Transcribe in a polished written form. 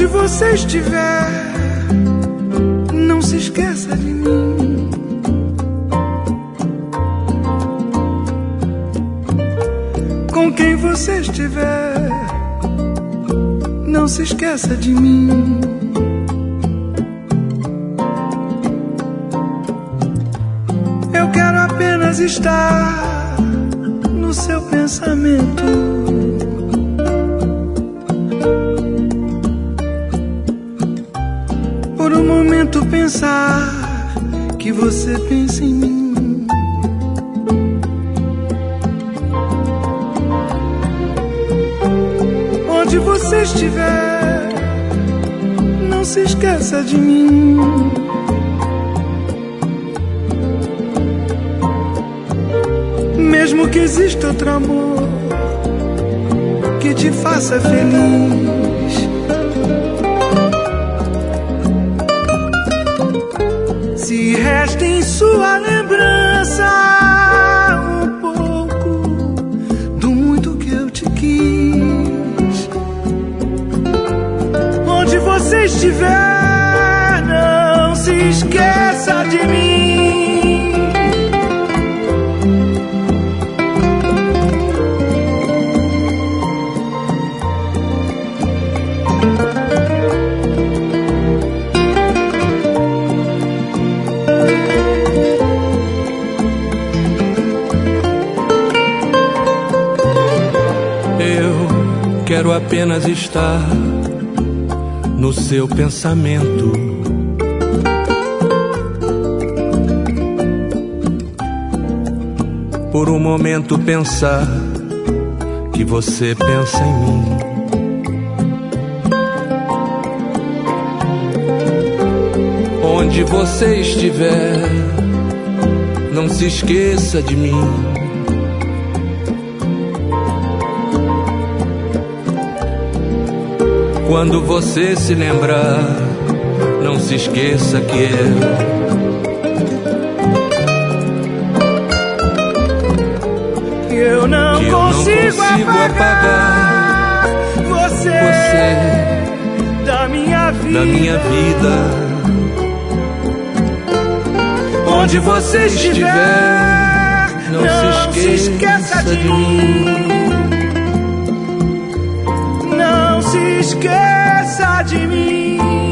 Onde você estiver, não se esqueça de mim. Com quem você estiver, não se esqueça de mim. Eu quero apenas estar no seu pensamento. Por um momento pensar que você pensa em mim. Onde você estiver, não se esqueça de mim. Mesmo que exista outro amor que te faça feliz, se resta em sua lembrança um pouco do muito que eu te quis. Onde você estiver, não se esqueça de mim. Quero apenas estar no seu pensamento. Por um momento pensar que você pensa em mim. Onde você estiver, não se esqueça de mim. Quando você se lembrar, não se esqueça que eu não consigo apagar você da minha vida. Onde você estiver, não se esqueça de mim. Não se esqueça de mim.